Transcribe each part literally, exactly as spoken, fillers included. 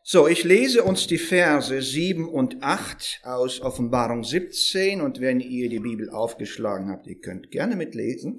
So, ich lese uns die Verse sieben und acht aus Offenbarung siebzehn, und wenn ihr die Bibel aufgeschlagen habt, ihr könnt gerne mitlesen.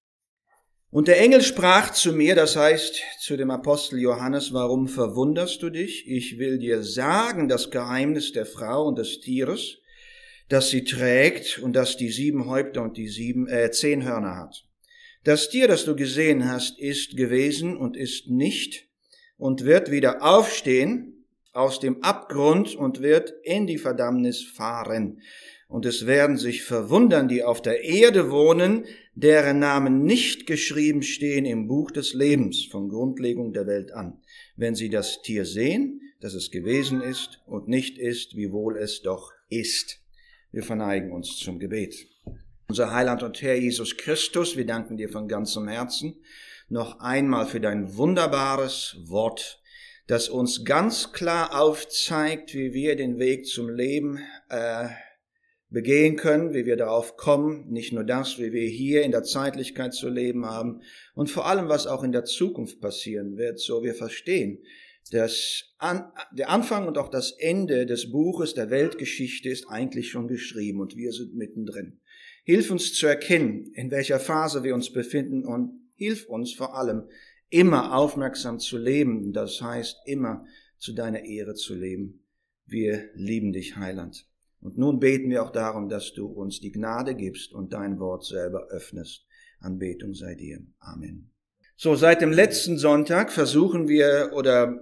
Und der Engel sprach zu mir, das heißt zu dem Apostel Johannes: Warum verwunderst du dich? Ich will dir sagen das Geheimnis der Frau und des Tieres, das sie trägt und das die sieben Häupter und die sieben, äh, zehn Hörner hat. Das Tier, das du gesehen hast, ist gewesen und ist nicht und wird wieder aufstehen aus dem Abgrund und wird in die Verdammnis fahren. Und es werden sich verwundern, die auf der Erde wohnen, deren Namen nicht geschrieben stehen im Buch des Lebens von Grundlegung der Welt an, wenn sie das Tier sehen, dass es gewesen ist und nicht ist, wiewohl es doch ist. Wir verneigen uns zum Gebet. Unser Heiland und Herr Jesus Christus, wir danken dir von ganzem Herzen noch einmal für dein wunderbares Wort, das uns ganz klar aufzeigt, wie wir den Weg zum Leben äh, begehen können, wie wir darauf kommen, nicht nur das, wie wir hier in der Zeitlichkeit zu leben haben und vor allem, was auch in der Zukunft passieren wird, so wir verstehen, dass an, der Anfang und auch das Ende des Buches der Weltgeschichte ist eigentlich schon geschrieben und wir sind mittendrin. Hilf uns zu erkennen, in welcher Phase wir uns befinden, und hilf uns vor allem, immer aufmerksam zu leben, das heißt, immer zu deiner Ehre zu leben. Wir lieben dich, Heiland. Und nun beten wir auch darum, dass du uns die Gnade gibst und dein Wort selber öffnest. Anbetung sei dir. Amen. So, seit dem letzten Sonntag versuchen wir oder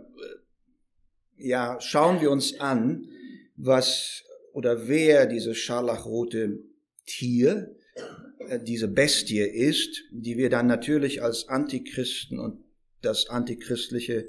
ja, schauen wir uns an, was oder wer dieses scharlachrote Tier, diese Bestie ist, die wir dann natürlich als Antichristen und das antichristliche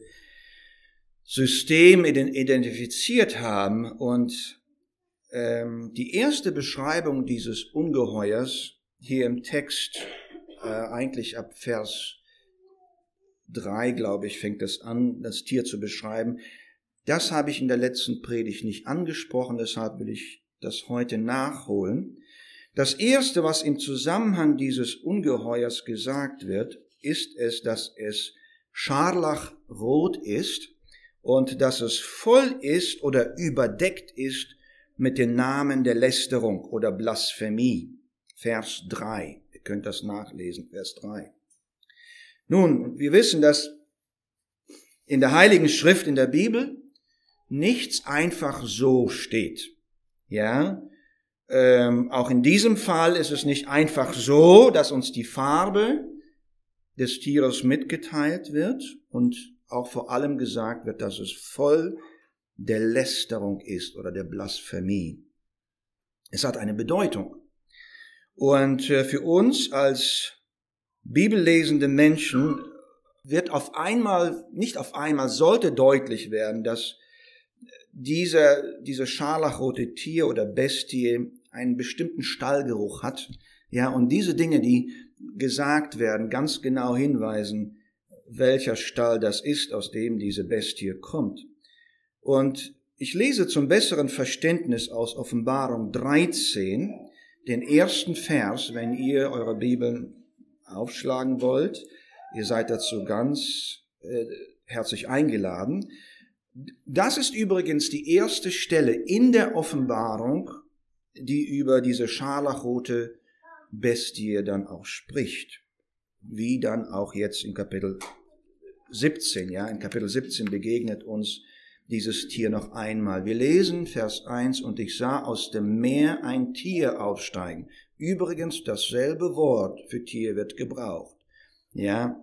System identifiziert haben. Und ähm, die erste Beschreibung dieses Ungeheuers hier im Text, äh, eigentlich ab Vers drei, glaube ich, fängt es an, das Tier zu beschreiben. Das habe ich in der letzten Predigt nicht angesprochen, deshalb will ich das heute nachholen. Das Erste, was im Zusammenhang dieses Ungeheuers gesagt wird, ist es, dass es scharlachrot ist und dass es voll ist oder überdeckt ist mit den Namen der Lästerung oder Blasphemie. Vers drei. Ihr könnt das nachlesen, Vers drei. Nun, wir wissen, dass in der Heiligen Schrift, in der Bibel, nichts einfach so steht. Ja, ähm, auch in diesem Fall ist es nicht einfach so, dass uns die Farbe des Tieres mitgeteilt wird und auch vor allem gesagt wird, dass es voll der Lästerung ist oder der Blasphemie. Es hat eine Bedeutung. Und äh, für uns als bibellesende Menschen wird auf einmal, nicht auf einmal, sollte deutlich werden, dass Dieser, diese scharlachrote Tier oder Bestie einen bestimmten Stallgeruch hat. Ja, und diese Dinge, die gesagt werden, ganz genau hinweisen, welcher Stall das ist, aus dem diese Bestie kommt. Und ich lese zum besseren Verständnis aus Offenbarung dreizehn, den ersten Vers, wenn ihr eure Bibeln aufschlagen wollt. Ihr seid dazu ganz äh, herzlich eingeladen. Das ist übrigens die erste Stelle in der Offenbarung, die über diese scharlachrote Bestie dann auch spricht. Wie dann auch jetzt in Kapitel siebzehn, ja, in Kapitel siebzehn begegnet uns dieses Tier noch einmal. Wir lesen Vers eins: Und ich sah aus dem Meer ein Tier aufsteigen. Übrigens dasselbe Wort für Tier wird gebraucht. Ja,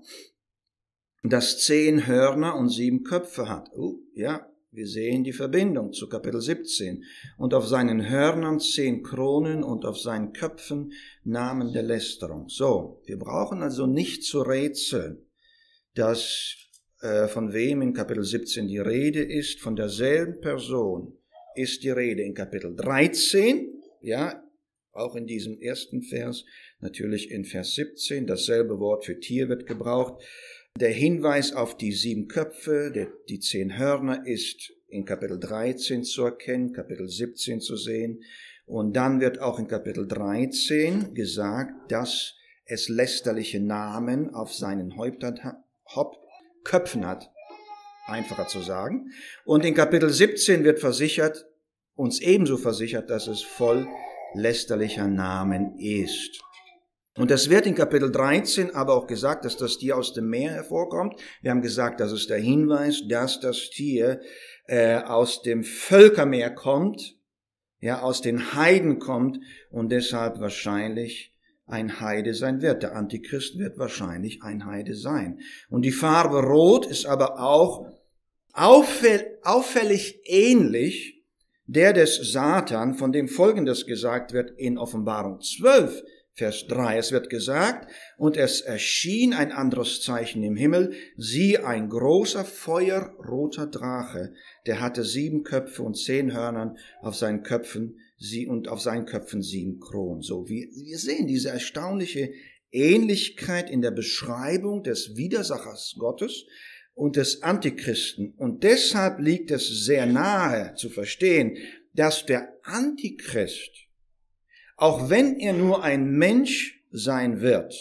das zehn Hörner und sieben Köpfe hat. Oh, ja, wir sehen die Verbindung zu Kapitel siebzehn. Und auf seinen Hörnern zehn Kronen und auf seinen Köpfen Namen der Lästerung. So, wir brauchen also nicht zu rätseln, dass äh, von wem in Kapitel siebzehn die Rede ist. Von derselben Person ist die Rede in Kapitel dreizehn, ja, auch in diesem ersten Vers, natürlich in Vers siebzehn, dasselbe Wort für Tier wird gebraucht. Der Hinweis auf die sieben Köpfe, der, die zehn Hörner ist in Kapitel dreizehn zu erkennen, Kapitel siebzehn zu sehen. Und dann wird auch in Kapitel dreizehn gesagt, dass es lästerliche Namen auf seinen Häuptern, Haupt, Köpfen hat. einfacher zu sagen. Und in Kapitel siebzehn wird versichert, uns ebenso versichert, dass es voll lästerlicher Namen ist. Und es wird in Kapitel dreizehn aber auch gesagt, dass das Tier aus dem Meer hervorkommt. Wir haben gesagt, das ist der Hinweis, dass das Tier äh, aus dem Völkermeer kommt, ja, aus den Heiden kommt und deshalb wahrscheinlich ein Heide sein wird. Der Antichrist wird wahrscheinlich ein Heide sein. Und die Farbe Rot ist aber auch auffäll- auffällig ähnlich der des Satan, von dem Folgendes gesagt wird in Offenbarung zwölf, Vers drei. Es wird gesagt, und es erschien ein anderes Zeichen im Himmel, siehe ein großer feuerroter Drache, der hatte sieben Köpfe und zehn Hörnern auf seinen Köpfen, sie und auf seinen Köpfen sieben Kronen. So, wir, wir sehen diese erstaunliche Ähnlichkeit in der Beschreibung des Widersachers Gottes und des Antichristen. Und deshalb liegt es sehr nahe zu verstehen, dass der Antichrist, auch wenn er nur ein Mensch sein wird,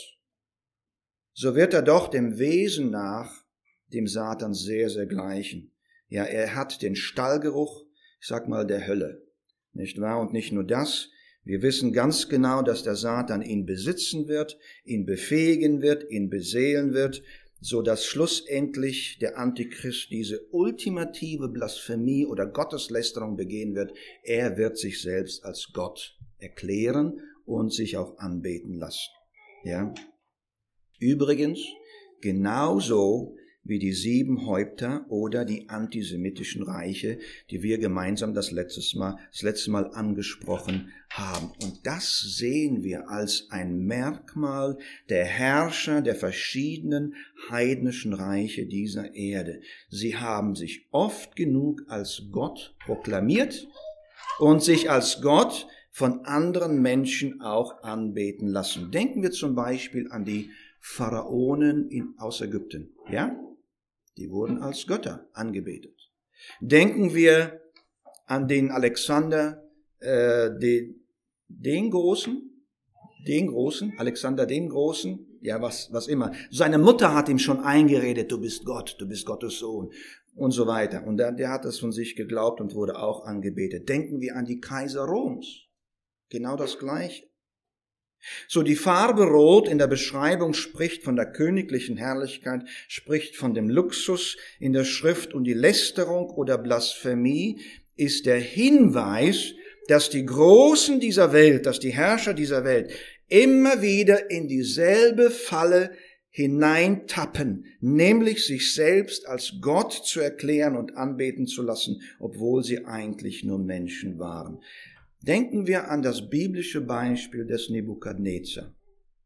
so wird er doch dem Wesen nach dem Satan sehr, sehr gleichen. Ja, er hat den Stallgeruch, ich sag mal, der Hölle. Nicht wahr? Und nicht nur das, wir wissen ganz genau, dass der Satan ihn besitzen wird, ihn befähigen wird, ihn beseelen wird, so dass schlussendlich der Antichrist diese ultimative Blasphemie oder Gotteslästerung begehen wird. Er wird sich selbst als Gott erklären und sich auch anbeten lassen. Ja? Übrigens, genauso wie die sieben Häupter oder die antisemitischen Reiche, die wir gemeinsam das letzte Mal, das letzte Mal angesprochen haben. Und das sehen wir als ein Merkmal der Herrscher der verschiedenen heidnischen Reiche dieser Erde. Sie haben sich oft genug als Gott proklamiert und sich als Gott von anderen Menschen auch anbeten lassen. Denken wir zum Beispiel an die Pharaonen in, aus Ägypten. Ja? Die wurden als Götter angebetet. Denken wir an den Alexander, äh, den, den Großen, den Großen, Alexander den Großen, ja, was, was immer. Seine Mutter hat ihm schon eingeredet, du bist Gott, du bist Gottes Sohn und so weiter. Und der, der hat das von sich geglaubt und wurde auch angebetet. Denken wir an die Kaiser Roms. Genau das Gleiche. So, die Farbe Rot in der Beschreibung spricht von der königlichen Herrlichkeit, spricht von dem Luxus in der Schrift, und die Lästerung oder Blasphemie ist der Hinweis, dass die Großen dieser Welt, dass die Herrscher dieser Welt immer wieder in dieselbe Falle hineintappen, nämlich sich selbst als Gott zu erklären und anbeten zu lassen, obwohl sie eigentlich nur Menschen waren. Denken wir an das biblische Beispiel des Nebukadnezar.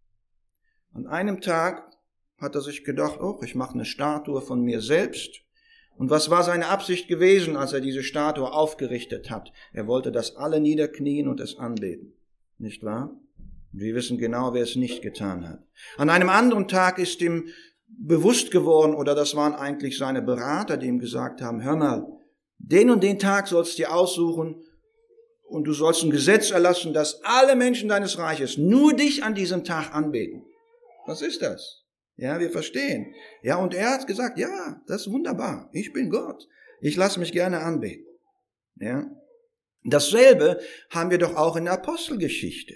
An einem Tag hat er sich gedacht, oh, ich mache eine Statue von mir selbst. Und was war seine Absicht gewesen, als er diese Statue aufgerichtet hat? Er wollte, dass alle niederknien und es anbeten. Nicht wahr? Und wir wissen genau, wer es nicht getan hat. An einem anderen Tag ist ihm bewusst geworden, oder das waren eigentlich seine Berater, die ihm gesagt haben, hör mal, den und den Tag sollst du dir aussuchen, und du sollst ein Gesetz erlassen, dass alle Menschen deines Reiches nur dich an diesem Tag anbeten. Was ist das? Ja, wir verstehen. Ja, und er hat gesagt, ja, das ist wunderbar. Ich bin Gott. Ich lasse mich gerne anbeten. Ja. Dasselbe haben wir doch auch in der Apostelgeschichte.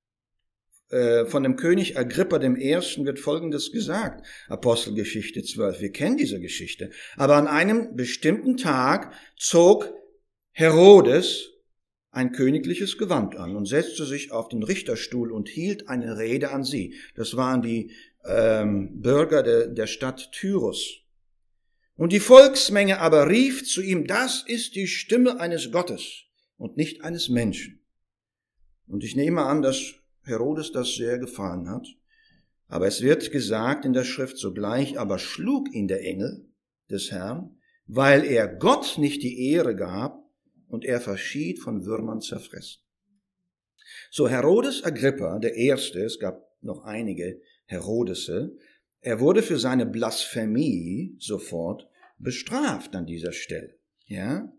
Äh, von dem König Agrippa dem Ersten wird Folgendes gesagt. Apostelgeschichte zwölf. Wir kennen diese Geschichte. Aber an einem bestimmten Tag zog Herodes ein königliches Gewand an und setzte sich auf den Richterstuhl und hielt eine Rede an sie. Das waren die ähm, Bürger de, der Stadt Tyrus. Und die Volksmenge aber rief zu ihm, das ist die Stimme eines Gottes und nicht eines Menschen. Und ich nehme an, dass Herodes das sehr gefallen hat. Aber es wird gesagt in der Schrift, sogleich aber schlug ihn der Engel des Herrn, weil er Gott nicht die Ehre gab, und er verschied von Würmern zerfressen. So, Herodes Agrippa, der Erste, es gab noch einige Herodese, er wurde für seine Blasphemie sofort bestraft an dieser Stelle. Ja?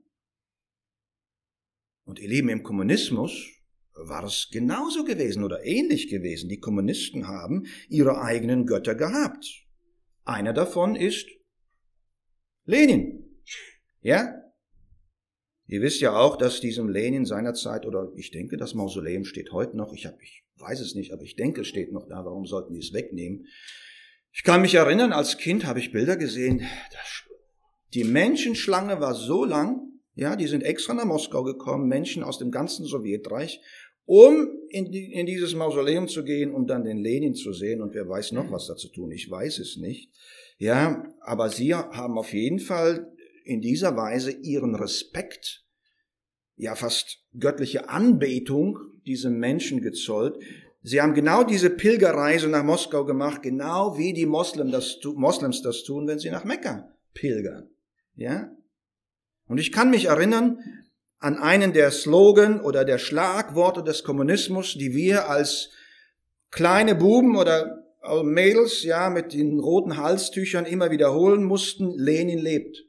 Und ihr Lieben, im Kommunismus war es genauso gewesen oder ähnlich gewesen. Die Kommunisten haben ihre eigenen Götter gehabt. Einer davon ist Lenin. Ja? Ihr wisst ja auch, dass diesem Lenin seinerzeit, oder ich denke, das Mausoleum steht heute noch, ich, hab, ich weiß es nicht, aber ich denke, es steht noch da, warum sollten die es wegnehmen? Ich kann mich erinnern, als Kind habe ich Bilder gesehen, die Menschenschlange war so lang, ja, die sind extra nach Moskau gekommen, Menschen aus dem ganzen Sowjetreich, um in, die, in dieses Mausoleum zu gehen, um dann den Lenin zu sehen, und wer weiß noch, was da zu tun, ich weiß es nicht. Ja, aber sie haben auf jeden Fall in dieser Weise ihren Respekt, ja fast göttliche Anbetung diesem Menschen gezollt. Sie haben genau diese Pilgerreise nach Moskau gemacht, genau wie die Moslem das, Moslems das tun, wenn sie nach Mekka pilgern. Ja? Und ich kann mich erinnern an einen der Slogan oder der Schlagworte des Kommunismus, die wir als kleine Buben oder Mädels, ja, mit den roten Halstüchern immer wiederholen mussten: Lenin lebt.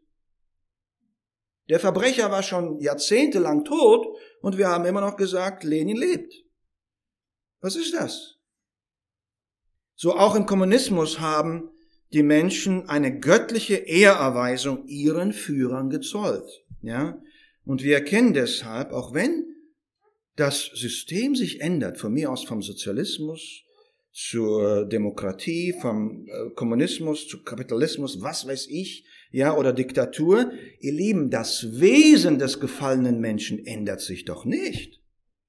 Der Verbrecher war schon jahrzehntelang tot und wir haben immer noch gesagt, Lenin lebt. Was ist das? So auch im Kommunismus haben die Menschen eine göttliche Ehrerweisung ihren Führern gezollt. Ja? Und wir erkennen deshalb, auch wenn das System sich ändert, von mir aus vom Sozialismus zur Demokratie, vom Kommunismus zu Kapitalismus, was weiß ich, ja, oder Diktatur, ihr Lieben, das Wesen des gefallenen Menschen ändert sich doch nicht.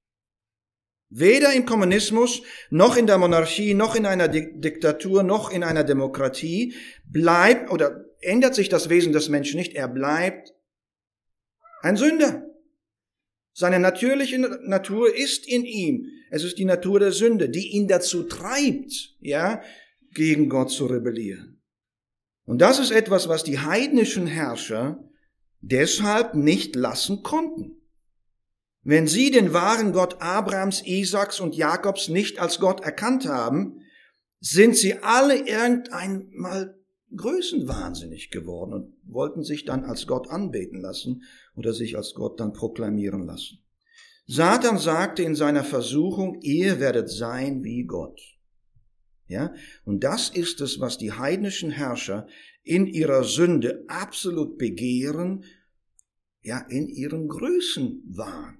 Weder im Kommunismus, noch in der Monarchie, noch in einer Diktatur, noch in einer Demokratie bleibt oder ändert sich das Wesen des Menschen nicht. Er bleibt ein Sünder. Seine natürliche Natur ist in ihm. Es ist die Natur der Sünde, die ihn dazu treibt, ja, gegen Gott zu rebellieren. Und das ist etwas, was die heidnischen Herrscher deshalb nicht lassen konnten. Wenn sie den wahren Gott Abrahams, Isaaks und Jakobs nicht als Gott erkannt haben, sind sie alle irgendeinmal größenwahnsinnig geworden und wollten sich dann als Gott anbeten lassen oder sich als Gott dann proklamieren lassen. Satan sagte in seiner Versuchung, ihr werdet sein wie Gott. Ja, und das ist es, was die heidnischen Herrscher in ihrer Sünde absolut begehren, ja, in ihrem Größenwahn.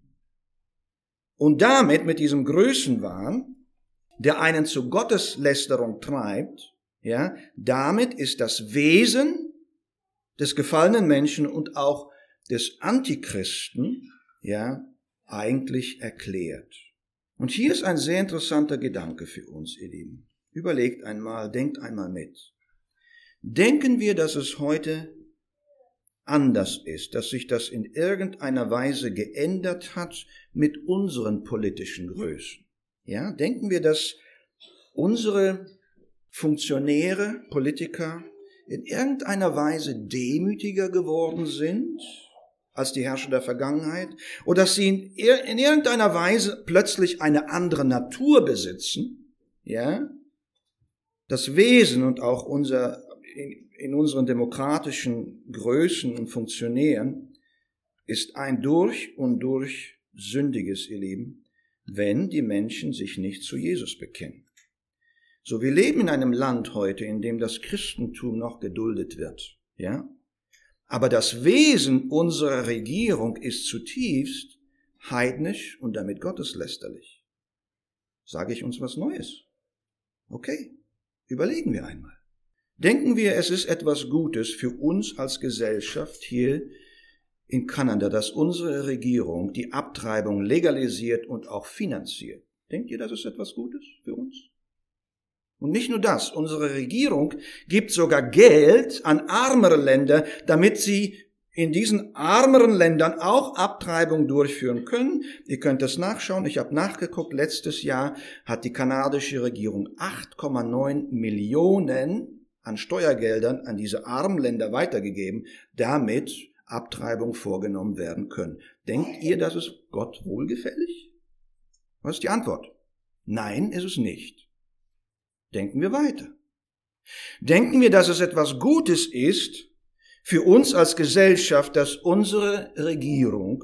Und damit, mit diesem Größenwahn, der einen zu Gotteslästerung treibt, ja, damit ist das Wesen des gefallenen Menschen und auch des Antichristen, ja, eigentlich erklärt. Und hier ist ein sehr interessanter Gedanke für uns, ihr Lieben. Überlegt einmal, denkt einmal mit. Denken wir, dass es heute anders ist, dass sich das in irgendeiner Weise geändert hat mit unseren politischen Größen? Ja, denken wir, dass unsere Funktionäre, Politiker in irgendeiner Weise demütiger geworden sind als die Herrscher der Vergangenheit, oder dass sie in, in irgendeiner Weise plötzlich eine andere Natur besitzen, ja? Das Wesen und auch unser, in, in unseren demokratischen Größen und Funktionären ist ein durch und durch sündiges, ihr Lieben, wenn die Menschen sich nicht zu Jesus bekennen. So, wir leben in einem Land heute, in dem das Christentum noch geduldet wird, ja? Aber das Wesen unserer Regierung ist zutiefst heidnisch und damit gotteslästerlich. Sage ich uns was Neues? Okay, überlegen wir einmal. Denken wir, es ist etwas Gutes für uns als Gesellschaft hier in Kanada, dass unsere Regierung die Abtreibung legalisiert und auch finanziert. Denkt ihr, das ist etwas Gutes für uns? Und nicht nur das, unsere Regierung gibt sogar Geld an armere Länder, damit sie in diesen armeren Ländern auch Abtreibung durchführen können. Ihr könnt das nachschauen, ich habe nachgeguckt, letztes Jahr hat die kanadische Regierung acht Komma neun Millionen an Steuergeldern an diese armen Länder weitergegeben, damit Abtreibung vorgenommen werden können. Denkt ihr, das ist Gott wohlgefällig? Was ist die Antwort? Nein, ist es nicht. Denken wir weiter. Denken wir, dass es etwas Gutes ist für uns als Gesellschaft, dass unsere Regierung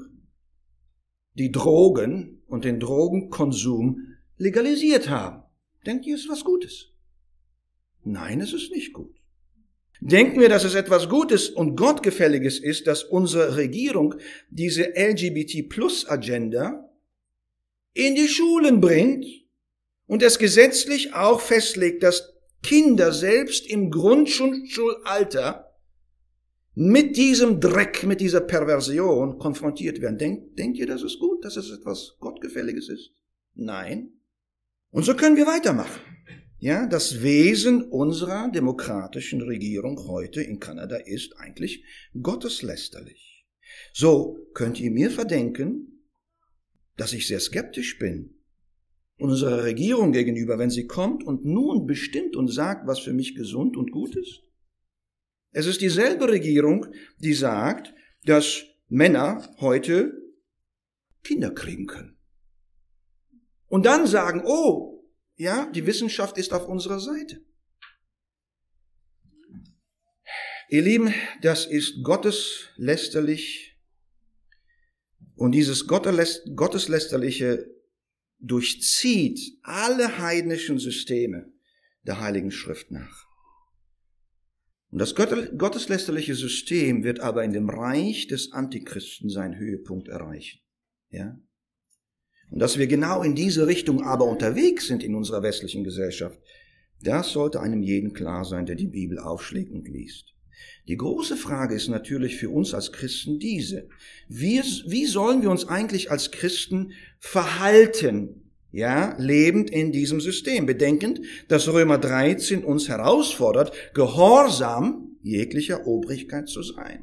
die Drogen und den Drogenkonsum legalisiert haben. Denkt ihr, es ist was Gutes? Nein, es ist nicht gut. Denken wir, dass es etwas Gutes und Gottgefälliges ist, dass unsere Regierung diese L G B T Plus Agenda in die Schulen bringt und es gesetzlich auch festlegt, dass Kinder selbst im Grundschulalter mit diesem Dreck, mit dieser Perversion konfrontiert werden. Denkt, denkt ihr, das ist gut, dass es etwas Gottgefälliges ist? Nein. Und so können wir weitermachen. Ja, das Wesen unserer demokratischen Regierung heute in Kanada ist eigentlich gotteslästerlich. So könnt ihr mir verdenken, dass ich sehr skeptisch bin unserer Regierung gegenüber, wenn sie kommt und nun bestimmt und sagt, was für mich gesund und gut ist. Es ist dieselbe Regierung, die sagt, dass Männer heute Kinder kriegen können. Und dann sagen, oh, ja, die Wissenschaft ist auf unserer Seite. Ihr Lieben, das ist gotteslästerlich und dieses gotteslästerliche durchzieht alle heidnischen Systeme der Heiligen Schrift nach. Und das gotteslästerliche System wird aber in dem Reich des Antichristen seinen Höhepunkt erreichen. Ja? Und dass wir genau in diese Richtung aber unterwegs sind in unserer westlichen Gesellschaft, das sollte einem jeden klar sein, der die Bibel aufschlägt und liest. Die große Frage ist natürlich für uns als Christen diese. Wie, wie sollen wir uns eigentlich als Christen verhalten, ja, lebend in diesem System? Bedenkend, dass Römer dreizehn uns herausfordert, gehorsam jeglicher Obrigkeit zu sein.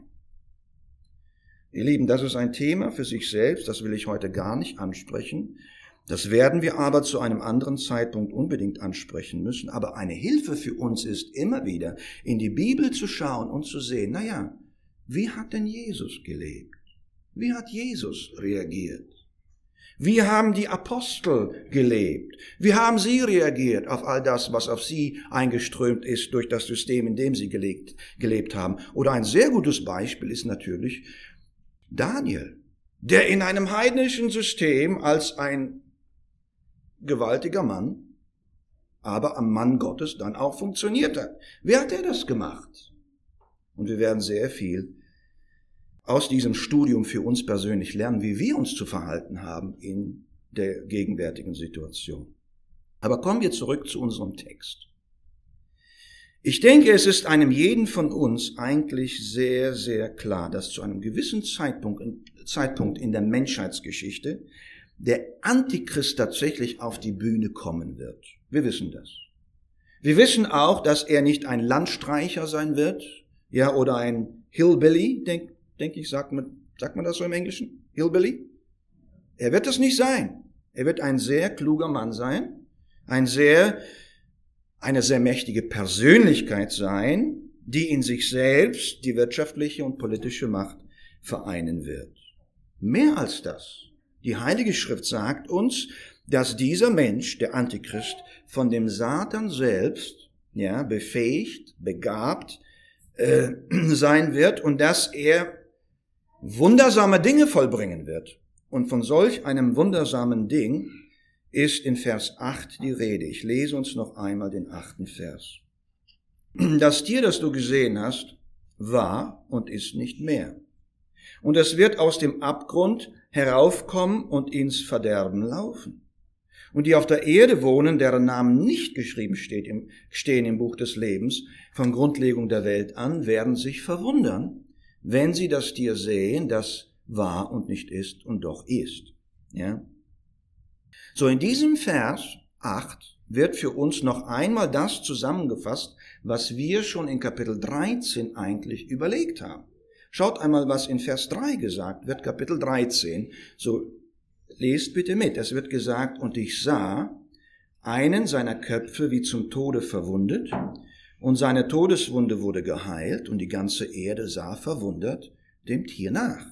Ihr Lieben, das ist ein Thema für sich selbst, das will ich heute gar nicht ansprechen. Das werden wir aber zu einem anderen Zeitpunkt unbedingt ansprechen müssen. Aber eine Hilfe für uns ist immer wieder, in die Bibel zu schauen und zu sehen, na ja, wie hat denn Jesus gelebt? Wie hat Jesus reagiert? Wie haben die Apostel gelebt? Wie haben sie reagiert auf all das, was auf sie eingeströmt ist durch das System, in dem sie gelebt, gelebt haben? Oder ein sehr gutes Beispiel ist natürlich Daniel, der in einem heidnischen System als ein gewaltiger Mann, aber am Mann Gottes dann auch funktioniert hat. Wer hat er das gemacht? Und wir werden sehr viel aus diesem Studium für uns persönlich lernen, wie wir uns zu verhalten haben in der gegenwärtigen Situation. Aber kommen wir zurück zu unserem Text. Ich denke, es ist einem jeden von uns eigentlich sehr, sehr klar, dass zu einem gewissen Zeitpunkt, Zeitpunkt in der Menschheitsgeschichte der Antichrist tatsächlich auf die Bühne kommen wird. Wir wissen das. Wir wissen auch, dass er nicht ein Landstreicher sein wird, ja, oder ein Hillbilly, denke denk ich, sagt man, sagt man das so im Englischen? Hillbilly? Er wird das nicht sein. Er wird ein sehr kluger Mann sein, ein sehr, eine sehr mächtige Persönlichkeit sein, die in sich selbst die wirtschaftliche und politische Macht vereinen wird. Mehr als das. Die Heilige Schrift sagt uns, dass dieser Mensch, der Antichrist, von dem Satan selbst, ja, befähigt, begabt äh, sein wird und dass er wundersame Dinge vollbringen wird. Und von solch einem wundersamen Ding ist in Vers acht die Rede. Ich lese uns noch einmal den achten Vers. Das Tier, das du gesehen hast, war und ist nicht mehr. Und es wird aus dem Abgrund heraufkommen und ins Verderben laufen. Und die auf der Erde wohnen, deren Namen nicht geschrieben steht im, stehen im Buch des Lebens, von Grundlegung der Welt an, werden sich verwundern, wenn sie das Tier sehen, das war und nicht ist und doch ist. Ja? So, in diesem Vers acht wird für uns noch einmal das zusammengefasst, was wir schon in Kapitel dreizehn eigentlich überlegt haben. Schaut einmal, was in Vers drei gesagt wird, Kapitel dreizehn. So, lest bitte mit. Es wird gesagt, und ich sah einen seiner Köpfe wie zum Tode verwundet, und seine Todeswunde wurde geheilt, und die ganze Erde sah verwundert dem Tier nach.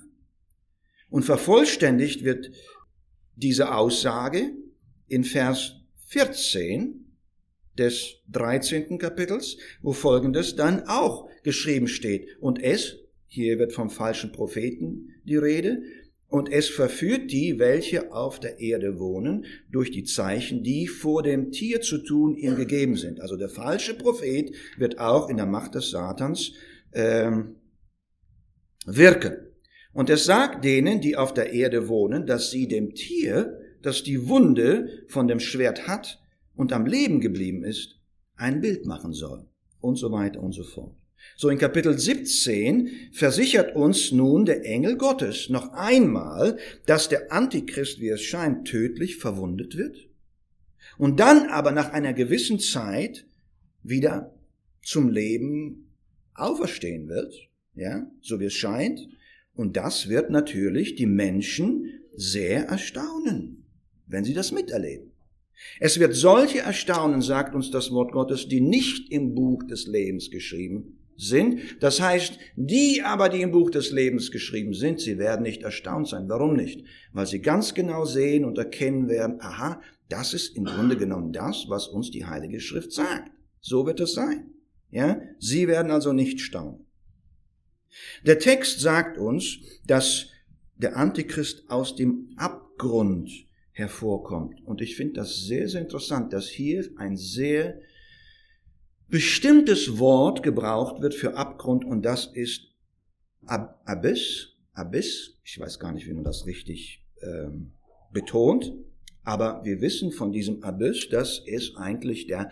Und vervollständigt wird diese Aussage in Vers vierzehn des dreizehnten Kapitels, wo Folgendes dann auch geschrieben steht. Und es, hier wird vom falschen Propheten die Rede, und es verführt die, welche auf der Erde wohnen, durch die Zeichen, die vor dem Tier zu tun ihm gegeben sind. Also der falsche Prophet wird auch in der Macht des Satans ähm, wirken. Und es sagt denen, die auf der Erde wohnen, dass sie dem Tier, das die Wunde von dem Schwert hat und am Leben geblieben ist, ein Bild machen sollen. Und so weiter und so fort. So in Kapitel siebzehn versichert uns nun der Engel Gottes noch einmal, dass der Antichrist, wie es scheint, tödlich verwundet wird und dann aber nach einer gewissen Zeit wieder zum Leben auferstehen wird, ja, so wie es scheint. Und das wird natürlich die Menschen sehr erstaunen, wenn sie das miterleben. Es wird solche erstaunen, sagt uns das Wort Gottes, die nicht im Buch des Lebens geschrieben sind. Das heißt, die aber, die im Buch des Lebens geschrieben sind, sie werden nicht erstaunt sein. Warum nicht? Weil sie ganz genau sehen und erkennen werden, aha, das ist im Grunde genommen das, was uns die Heilige Schrift sagt. So wird es sein. Ja? Sie werden also nicht staunen. Der Text sagt uns, dass der Antichrist aus dem Abgrund hervorkommt. Und ich finde das sehr, sehr interessant, dass hier ein sehr bestimmtes Wort gebraucht wird für Abgrund, und das ist Ab- Abyss. Abyss, ich weiß gar nicht, wie man das richtig ähm, betont, aber wir wissen von diesem Abyss, dass es eigentlich der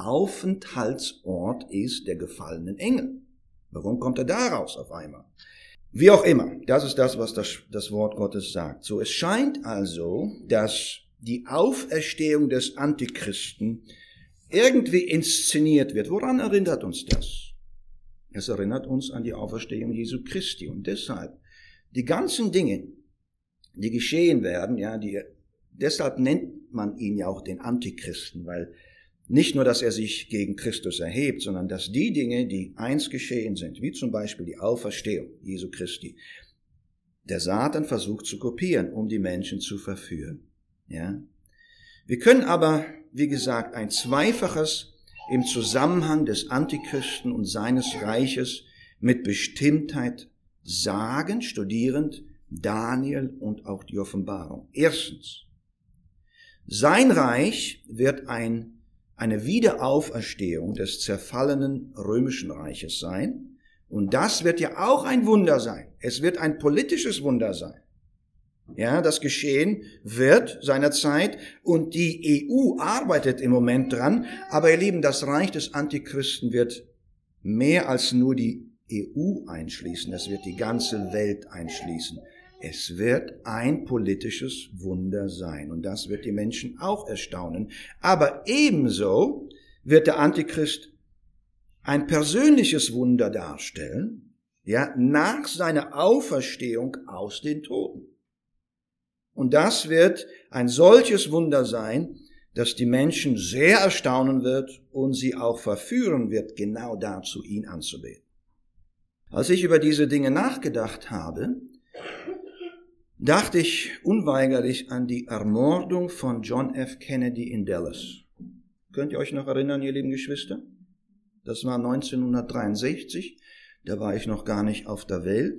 Aufenthaltsort ist der gefallenen Engel. Warum kommt er daraus auf einmal? Wie auch immer, das ist das, was das, das Wort Gottes sagt. So, es scheint also, dass die Auferstehung des Antichristen irgendwie inszeniert wird. Woran erinnert uns das? Es erinnert uns an die Auferstehung Jesu Christi. Und deshalb, die ganzen Dinge, die geschehen werden, ja, die, deshalb nennt man ihn ja auch den Antichristen, weil nicht nur, dass er sich gegen Christus erhebt, sondern dass die Dinge, die einst geschehen sind, wie zum Beispiel die Auferstehung Jesu Christi, der Satan versucht zu kopieren, um die Menschen zu verführen. Ja? Wir können aber, wie gesagt, ein Zweifaches im Zusammenhang des Antichristen und seines Reiches mit Bestimmtheit sagen, studierend Daniel und auch die Offenbarung. Erstens, sein Reich wird ein eine Wiederauferstehung des zerfallenen römischen Reiches sein. Und das wird ja auch ein Wunder sein. Es wird ein politisches Wunder sein. Ja, das geschehen wird seinerzeit, und die E U arbeitet im Moment dran. Aber ihr Lieben, das Reich des Antichristen wird mehr als nur die E U einschließen. Es wird die ganze Welt einschließen. Es wird ein politisches Wunder sein, und das wird die Menschen auch erstaunen. Aber ebenso wird der Antichrist ein persönliches Wunder darstellen, ja, nach seiner Auferstehung aus den Toten. Und das wird ein solches Wunder sein, dass die Menschen sehr erstaunen wird und sie auch verführen wird, genau dazu ihn anzubeten. Als ich über diese Dinge nachgedacht habe, dachte ich unweigerlich an die Ermordung von John F. Kennedy in Dallas. Könnt ihr euch noch erinnern, ihr lieben Geschwister? Das war neunzehnhundertdreiundsechzig, da war ich noch gar nicht auf der Welt.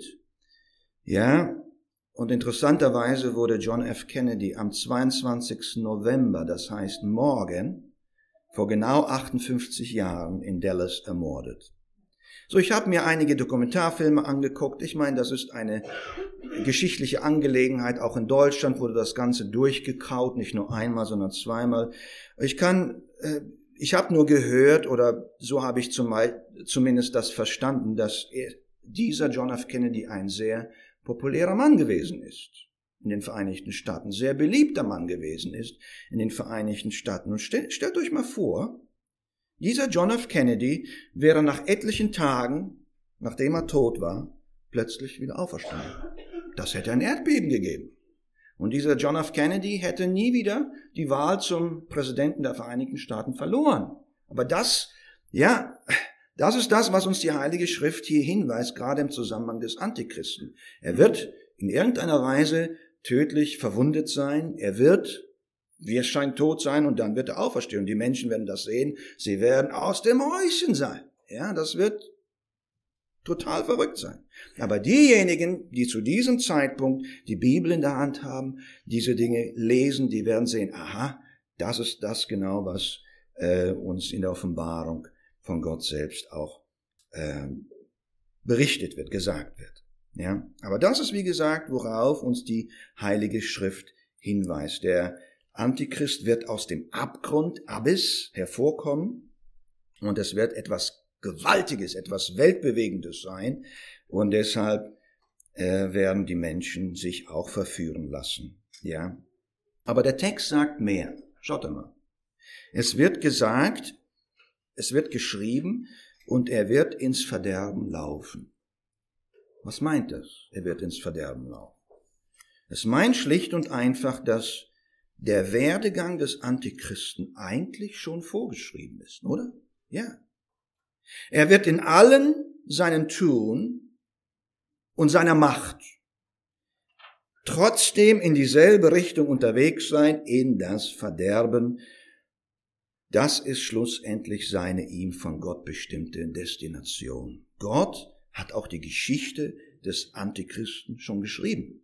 Ja, und interessanterweise wurde John F. Kennedy am zweiundzwanzigsten November, das heißt morgen, vor genau achtundfünfzig Jahren in Dallas ermordet. So, ich habe mir einige Dokumentarfilme angeguckt. Ich meine, das ist eine geschichtliche Angelegenheit. Auch in Deutschland wurde das Ganze durchgekaut, nicht nur einmal, sondern zweimal. Ich kann, äh, ich habe nur gehört, oder so habe ich zum, zumindest das verstanden, dass er, dieser John F. Kennedy ein sehr populärer Mann gewesen ist in den Vereinigten Staaten, sehr beliebter Mann gewesen ist in den Vereinigten Staaten. Und stellt, stellt euch mal vor, dieser John F. Kennedy wäre nach etlichen Tagen, nachdem er tot war, plötzlich wieder auferstanden. Das hätte ein Erdbeben gegeben. Und dieser John F. Kennedy hätte nie wieder die Wahl zum Präsidenten der Vereinigten Staaten verloren. Aber das, ja, das ist das, was uns die Heilige Schrift hier hinweist, gerade im Zusammenhang des Antichristen. Er wird in irgendeiner Weise tödlich verwundet sein. Er wird, wie es scheint, tot sein, und dann wird er auferstehen. Die Menschen werden das sehen. Sie werden aus dem Häuschen sein. Ja, das wird total verrückt sein. Aber diejenigen, die zu diesem Zeitpunkt die Bibel in der Hand haben, diese Dinge lesen, die werden sehen, aha, das ist das genau, was äh, uns in der Offenbarung von Gott selbst auch äh, berichtet wird, gesagt wird. Ja, aber das ist, wie gesagt, worauf uns die Heilige Schrift hinweist. Der Antichrist wird aus dem Abgrund, Abyss, hervorkommen und es wird etwas Gewaltiges, etwas Weltbewegendes sein und deshalb äh, werden die Menschen sich auch verführen lassen. Ja, aber der Text sagt mehr. Schaut mal. Es wird gesagt, es wird geschrieben und er wird ins Verderben laufen. Was meint das? Er wird ins Verderben laufen. Es meint schlicht und einfach, dass der Werdegang des Antichristen eigentlich schon vorgeschrieben ist, oder? Ja. Er wird in allen seinen Tun und seiner Macht trotzdem in dieselbe Richtung unterwegs sein, in das Verderben. Das ist schlussendlich seine ihm von Gott bestimmte Destination. Gott hat auch die Geschichte des Antichristen schon geschrieben.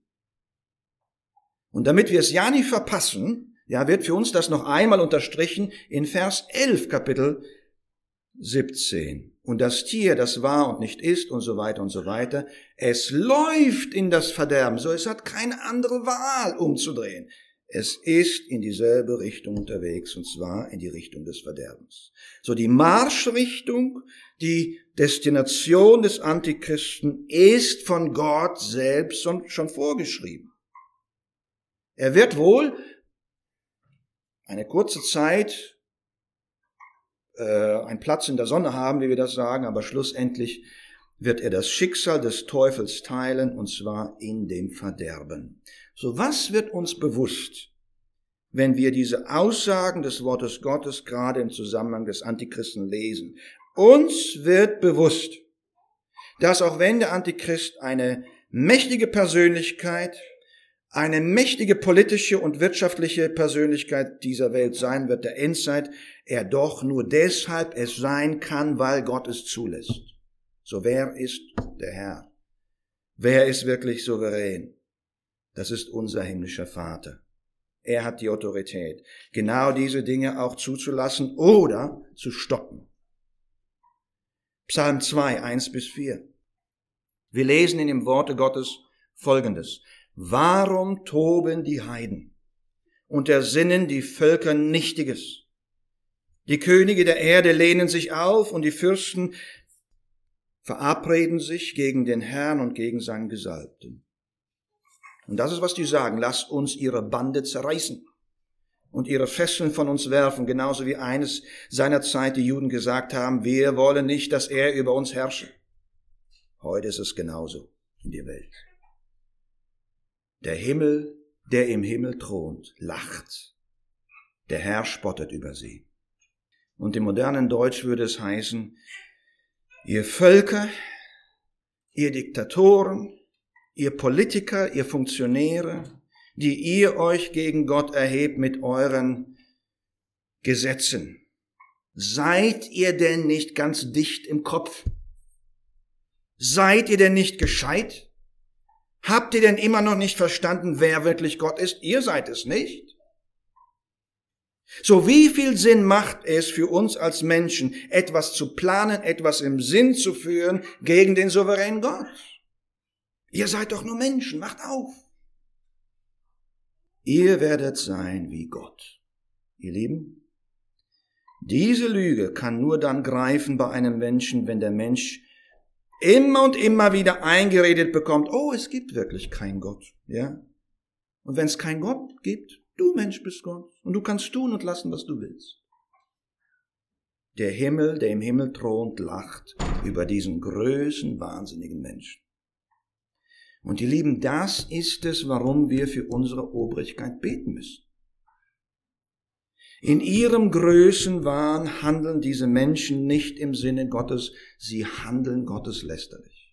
Und damit wir es ja nicht verpassen, ja, wird für uns das noch einmal unterstrichen in Vers elf, Kapitel siebzehn. Und das Tier, das war und nicht ist und so weiter und so weiter, es läuft in das Verderben, so es hat keine andere Wahl umzudrehen. Es ist in dieselbe Richtung unterwegs, und zwar in die Richtung des Verderbens. So die Marschrichtung, die Destination des Antichristen ist von Gott selbst schon vorgeschrieben. Er wird wohl eine kurze Zeit äh, einen Platz in der Sonne haben, wie wir das sagen, aber schlussendlich wird er das Schicksal des Teufels teilen, und zwar in dem Verderben. So, was wird uns bewusst, wenn wir diese Aussagen des Wortes Gottes gerade im Zusammenhang des Antichristen lesen? Uns wird bewusst, dass auch wenn der Antichrist eine mächtige Persönlichkeit, eine mächtige politische und wirtschaftliche Persönlichkeit dieser Welt sein wird, der Endzeit, er doch nur deshalb es sein kann, weil Gott es zulässt. So, wer ist der Herr? Wer ist wirklich souverän? Das ist unser himmlischer Vater. Er hat die Autorität, genau diese Dinge auch zuzulassen oder zu stoppen. Psalm zwei, eins bis vier. Wir lesen in dem Worte Gottes Folgendes. Warum toben die Heiden und ersinnen die Völker Nichtiges? Die Könige der Erde lehnen sich auf und die Fürsten verabreden sich gegen den Herrn und gegen seinen Gesalbten. Und das ist, was die sagen. Lasst uns ihre Bande zerreißen und ihre Fesseln von uns werfen, genauso wie eines seiner Zeit die Juden gesagt haben, wir wollen nicht, dass er über uns herrsche. Heute ist es genauso in der Welt. Der Himmel, der im Himmel thront, lacht. Der Herr spottet über sie. Und im modernen Deutsch würde es heißen, ihr Völker, ihr Diktatoren, ihr Politiker, ihr Funktionäre, die ihr euch gegen Gott erhebt mit euren Gesetzen. Seid ihr denn nicht ganz dicht im Kopf? Seid ihr denn nicht gescheit? Habt ihr denn immer noch nicht verstanden, wer wirklich Gott ist? Ihr seid es nicht. So, wie viel Sinn macht es für uns als Menschen, etwas zu planen, etwas im Sinn zu führen gegen den souveränen Gott? Ihr seid doch nur Menschen, macht auf. Ihr werdet sein wie Gott. Ihr Lieben, diese Lüge kann nur dann greifen bei einem Menschen, wenn der Mensch immer und immer wieder eingeredet bekommt, oh, es gibt wirklich keinen Gott, ja? Und wenn es keinen Gott gibt, du Mensch bist Gott und du kannst tun und lassen, was du willst. Der Himmel, der im Himmel thront, lacht über diesen größten, wahnsinnigen Menschen. Und ihr Lieben, das ist es, warum wir für unsere Obrigkeit beten müssen. In ihrem Größenwahn handeln diese Menschen nicht im Sinne Gottes, sie handeln gotteslästerlich.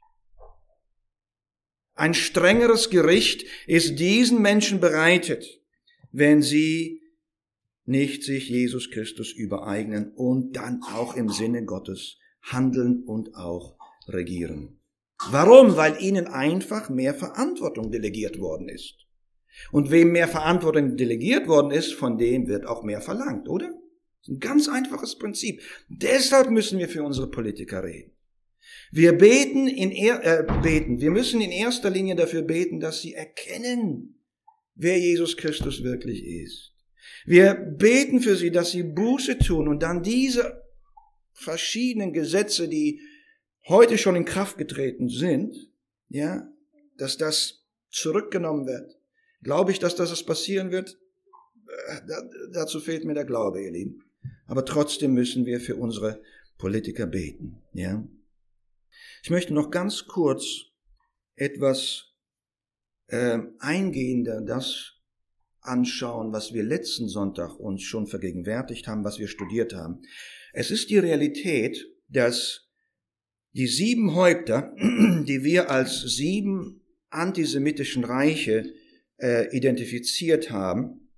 Ein strengeres Gericht ist diesen Menschen bereitet, wenn sie nicht sich Jesus Christus übereignen und dann auch im Sinne Gottes handeln und auch regieren Warum? Weil ihnen einfach mehr Verantwortung delegiert worden ist. Und wem mehr Verantwortung delegiert worden ist, von dem wird auch mehr verlangt, oder? Das ist ein ganz einfaches Prinzip. Deshalb müssen wir für unsere Politiker reden. Wir beten in er, äh, beten. Wir müssen in erster Linie dafür beten, dass sie erkennen, wer Jesus Christus wirklich ist. Wir beten für sie, dass sie Buße tun und dann diese verschiedenen Gesetze, die heute schon in Kraft getreten sind, ja, dass das zurückgenommen wird. Glaube ich, dass das passieren wird? Da, dazu fehlt mir der Glaube, ihr Lieben. Aber trotzdem müssen wir für unsere Politiker beten, ja. Ich möchte noch ganz kurz etwas äh, eingehender das anschauen, was wir letzten Sonntag uns schon vergegenwärtigt haben, was wir studiert haben. Es ist die Realität, dass die sieben Häupter, die wir als sieben antisemitischen Reiche äh, identifiziert haben,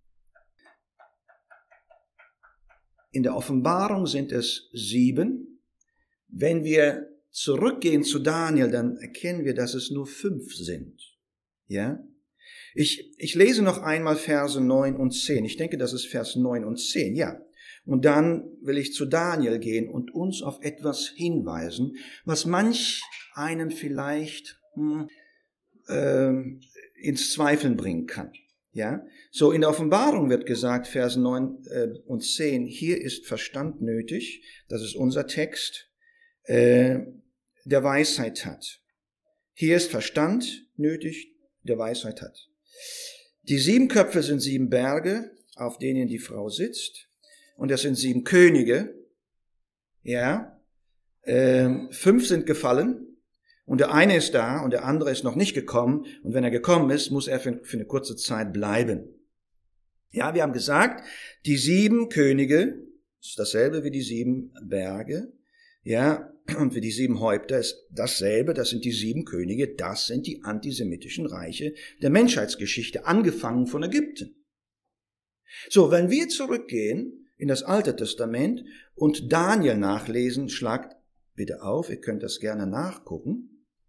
in der Offenbarung sind es sieben. Wenn wir zurückgehen zu Daniel, dann erkennen wir, dass es nur fünf sind. Ja? Ich, ich lese noch einmal Verse neun und zehn. Ich denke, das ist Vers neun und zehn, ja. Und dann will ich zu Daniel gehen und uns auf etwas hinweisen, was manch einen vielleicht hm, äh, ins Zweifeln bringen kann. Ja, so in der Offenbarung wird gesagt, Vers neun äh, und zehn, hier ist Verstand nötig, das ist unser Text, äh, der Weisheit hat. Hier ist Verstand nötig, der Weisheit hat. Die sieben Köpfe sind sieben Berge, auf denen die Frau sitzt, und das sind sieben Könige, ja, äh, fünf sind gefallen, und der eine ist da und der andere ist noch nicht gekommen. Und wenn er gekommen ist, muss er für, für eine kurze Zeit bleiben. Ja, wir haben gesagt, die sieben Könige, ist dasselbe wie die sieben Berge. Ja, und wie die sieben Häupter ist dasselbe. Das sind die sieben Könige. Das sind die antisemitischen Reiche der Menschheitsgeschichte, angefangen von Ägypten. So, wenn wir zurückgehen in das Alte Testament und Daniel nachlesen, schlagt bitte auf, ihr könnt das gerne nachgucken,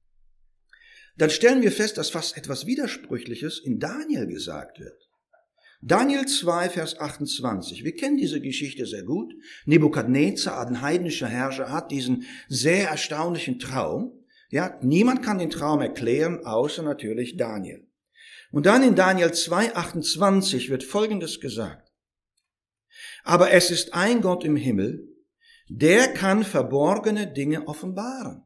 dann stellen wir fest, dass fast etwas Widersprüchliches in Daniel gesagt wird. Daniel zwei, Vers achtundzwanzig. Wir kennen diese Geschichte sehr gut. Nebukadnezar, ein heidnischer Herrscher, hat diesen sehr erstaunlichen Traum. Ja, niemand kann den Traum erklären, außer natürlich Daniel. Und dann in Daniel zwei, achtundzwanzig wird Folgendes gesagt. Aber es ist ein Gott im Himmel, der kann verborgene Dinge offenbaren.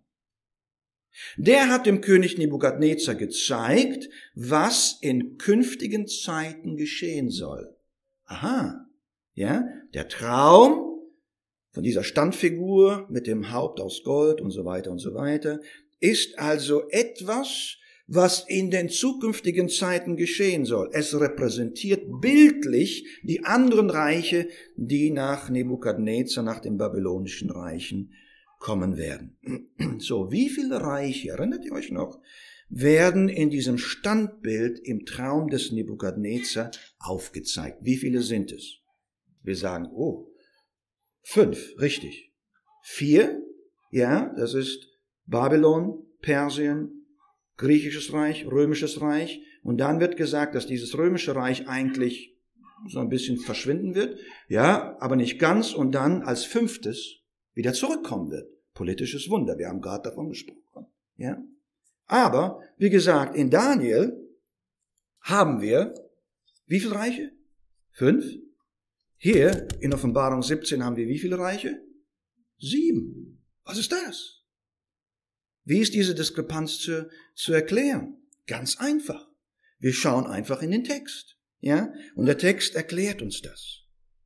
Der hat dem König Nebukadnezar gezeigt, was in künftigen Zeiten geschehen soll. Aha, ja, der Traum von dieser Standfigur mit dem Haupt aus Gold und so weiter und so weiter ist also etwas, was in den zukünftigen Zeiten geschehen soll. Es repräsentiert bildlich die anderen Reiche, die nach Nebukadnezar, nach den babylonischen Reichen kommen werden. So, wie viele Reiche, erinnert ihr euch noch, werden in diesem Standbild im Traum des Nebukadnezar aufgezeigt? Wie viele sind es? Wir sagen, oh, fünf, richtig. Vier, ja, das ist Babylon, Persien, griechisches Reich, römisches Reich. Und dann wird gesagt, dass dieses römische Reich eigentlich so ein bisschen verschwinden wird, ja, aber nicht ganz, und dann als fünftes wieder zurückkommen wird. Politisches Wunder, wir haben gerade davon gesprochen. Ja? Aber, wie gesagt, in Daniel haben wir, wie viele Reiche? Fünf. Hier in Offenbarung siebzehn haben wir wie viele Reiche? Sieben. Was ist das? Wie ist diese Diskrepanz zu, zu erklären? Ganz einfach. Wir schauen einfach in den Text. Ja? Und der Text erklärt uns das.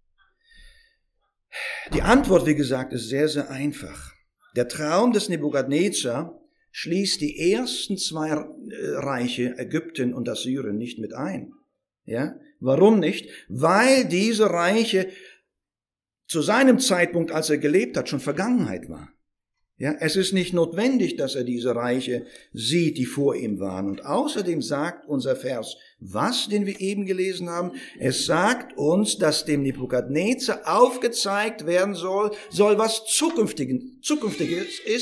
Die Antwort, wie gesagt, ist sehr, sehr einfach. Der Traum des Nebukadnezar schließt die ersten zwei Reiche, Ägypten und Assyrien, nicht mit ein. Ja? Warum nicht? Weil diese Reiche zu seinem Zeitpunkt, als er gelebt hat, schon Vergangenheit waren. Ja, es ist nicht notwendig, dass er diese Reiche sieht, die vor ihm waren. Und außerdem sagt unser Vers, was, den wir eben gelesen haben, es sagt uns, dass dem Nebukadnezar aufgezeigt werden soll, soll was Zukünftiges ist,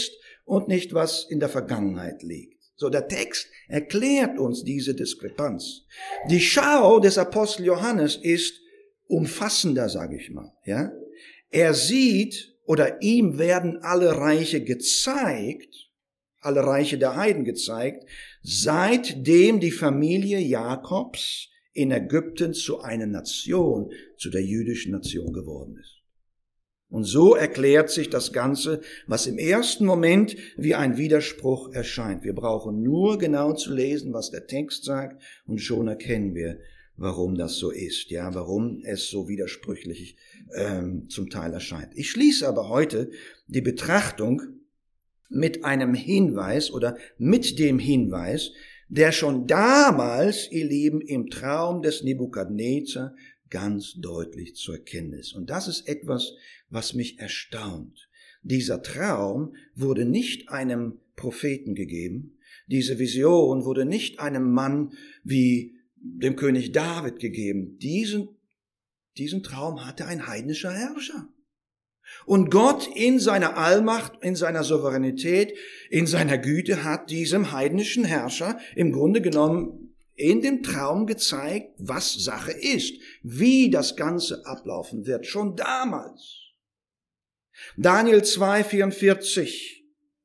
und nicht was in der Vergangenheit liegt. So, der Text erklärt uns diese Diskrepanz. Die Schau des Apostel Johannes ist umfassender, sage ich mal, ja. Er sieht, oder ihm werden alle Reiche gezeigt, alle Reiche der Heiden gezeigt, seitdem die Familie Jakobs in Ägypten zu einer Nation, zu der jüdischen Nation geworden ist. Und so erklärt sich das Ganze, was im ersten Moment wie ein Widerspruch erscheint. Wir brauchen nur genau zu lesen, was der Text sagt, und schon erkennen wir, warum das so ist, ja, warum es so widersprüchlich ähm, zum Teil erscheint. Ich schließe aber heute die Betrachtung mit einem Hinweis oder mit dem Hinweis, der schon damals, ihr Lieben, im Traum des Nebukadnezar ganz deutlich zu erkennen ist. Und das ist etwas, was mich erstaunt. Dieser Traum wurde nicht einem Propheten gegeben. Diese Vision wurde nicht einem Mann wie dem König David gegeben. Diesen, diesen Traum hatte ein heidnischer Herrscher. Und Gott in seiner Allmacht, in seiner Souveränität, in seiner Güte hat diesem heidnischen Herrscher im Grunde genommen in dem Traum gezeigt, was Sache ist, wie das Ganze ablaufen wird, schon damals. Daniel zwei, vierundvierzig.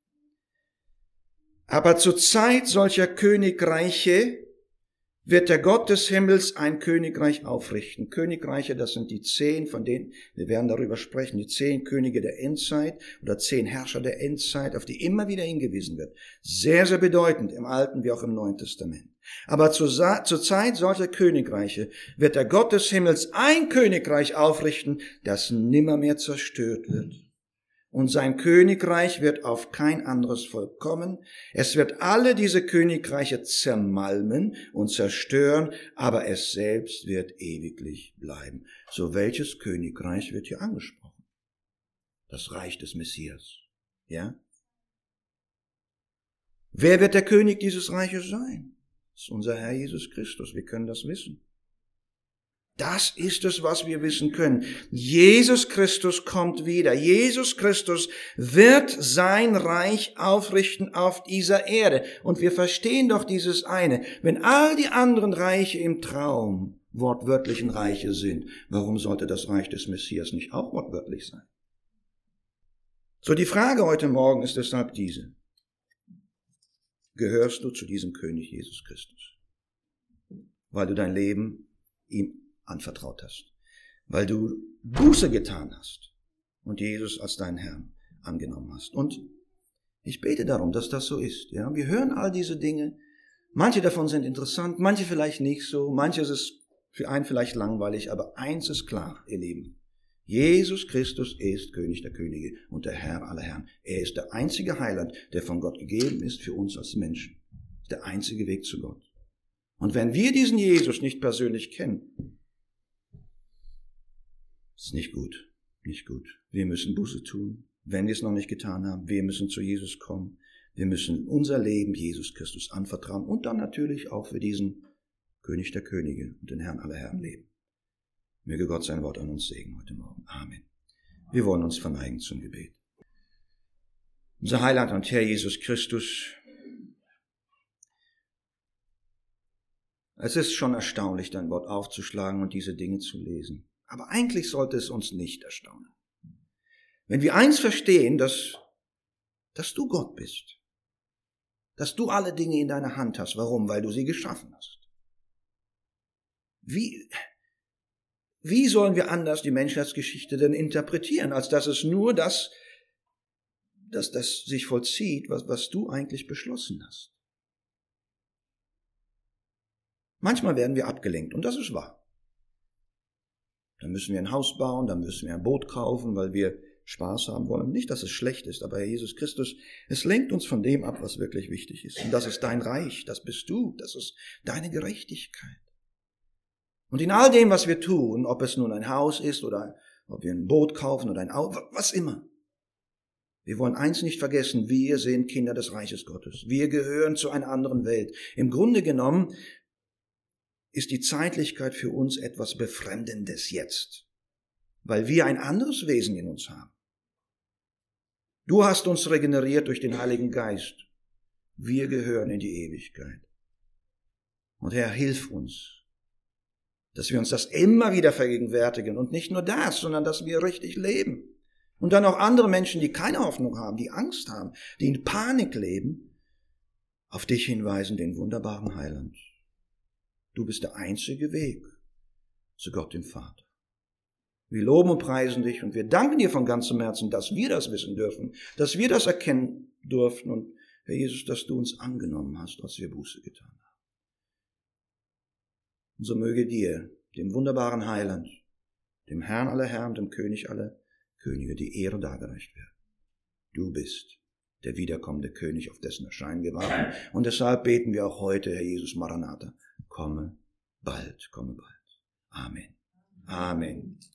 Aber zur Zeit solcher Königreiche wird der Gott des Himmels ein Königreich aufrichten. Königreiche, das sind die zehn, von denen, wir werden darüber sprechen, die zehn Könige der Endzeit oder zehn Herrscher der Endzeit, auf die immer wieder hingewiesen wird. Sehr, sehr bedeutend im Alten wie auch im Neuen Testament. Aber zur, Sa- zur Zeit solcher Königreiche wird der Gott des Himmels ein Königreich aufrichten, das nimmermehr zerstört wird. Und sein Königreich wird auf kein anderes Volk kommen. Es wird alle diese Königreiche zermalmen und zerstören, aber es selbst wird ewiglich bleiben. So, welches Königreich wird hier angesprochen? Das Reich des Messias. Ja? Wer wird der König dieses Reiches sein? Das ist unser Herr Jesus Christus. Wir können das wissen. Das ist es, was wir wissen können. Jesus Christus kommt wieder. Jesus Christus wird sein Reich aufrichten auf dieser Erde. Und wir verstehen doch dieses eine. Wenn all die anderen Reiche im Traum wortwörtlichen Reiche sind, warum sollte das Reich des Messias nicht auch wortwörtlich sein? So, die Frage heute Morgen ist deshalb diese. Gehörst du zu diesem König Jesus Christus? Weil du dein Leben ihm anvertraut hast, weil du Buße getan hast und Jesus als deinen Herrn angenommen hast. Und ich bete darum, dass das so ist. Ja, wir hören all diese Dinge. Manche davon sind interessant, manche vielleicht nicht so, manches ist für einen vielleicht langweilig, aber eins ist klar, ihr Lieben. Jesus Christus ist König der Könige und der Herr aller Herren. Er ist der einzige Heiland, der von Gott gegeben ist für uns als Menschen. Der einzige Weg zu Gott. Und wenn wir diesen Jesus nicht persönlich kennen, ist nicht gut, nicht gut. Wir müssen Buße tun, wenn wir es noch nicht getan haben. Wir müssen zu Jesus kommen. Wir müssen unser Leben Jesus Christus anvertrauen und dann natürlich auch für diesen König der Könige und den Herrn aller Herren leben. Möge Gott sein Wort an uns segnen heute Morgen. Amen. Wir wollen uns verneigen zum Gebet. Unser Heiland und Herr Jesus Christus, es ist schon erstaunlich, dein Wort aufzuschlagen und diese Dinge zu lesen. Aber eigentlich sollte es uns nicht erstaunen. Wenn wir eins verstehen, dass, dass du Gott bist, dass du alle Dinge in deiner Hand hast. Warum? Weil du sie geschaffen hast. Wie, wie sollen wir anders die Menschheitsgeschichte denn interpretieren, als dass es nur das, dass das sich vollzieht, was, was du eigentlich beschlossen hast? Manchmal werden wir abgelenkt und das ist wahr. Dann müssen wir ein Haus bauen, dann müssen wir ein Boot kaufen, weil wir Spaß haben wollen. Nicht, dass es schlecht ist, aber Herr Jesus Christus, es lenkt uns von dem ab, was wirklich wichtig ist. Und das ist dein Reich, das bist du, das ist deine Gerechtigkeit. Und in all dem, was wir tun, ob es nun ein Haus ist oder ob wir ein Boot kaufen oder ein Auto, was immer. Wir wollen eins nicht vergessen, wir sind Kinder des Reiches Gottes. Wir gehören zu einer anderen Welt. Im Grunde genommen ist die Zeitlichkeit für uns etwas Befremdendes jetzt, weil wir ein anderes Wesen in uns haben. Du hast uns regeneriert durch den Heiligen Geist. Wir gehören in die Ewigkeit. Und Herr, hilf uns, dass wir uns das immer wieder vergegenwärtigen. Und nicht nur das, sondern dass wir richtig leben. Und dann auch andere Menschen, die keine Hoffnung haben, die Angst haben, die in Panik leben, auf dich hinweisen, den wunderbaren Heiland. Du bist der einzige Weg zu Gott dem Vater. Wir loben und preisen dich und wir danken dir von ganzem Herzen, dass wir das wissen dürfen, dass wir das erkennen durften und Herr Jesus, dass du uns angenommen hast, als wir Buße getan haben. Und so möge dir, dem wunderbaren Heiland, dem Herrn aller Herren, dem König aller Könige, die Ehre dargereicht werden. Du bist der wiederkommende König, auf dessen Erscheinen wir warten. Und deshalb beten wir auch heute, Herr Jesus, Maranatha, komme bald, komme bald. Amen. Amen.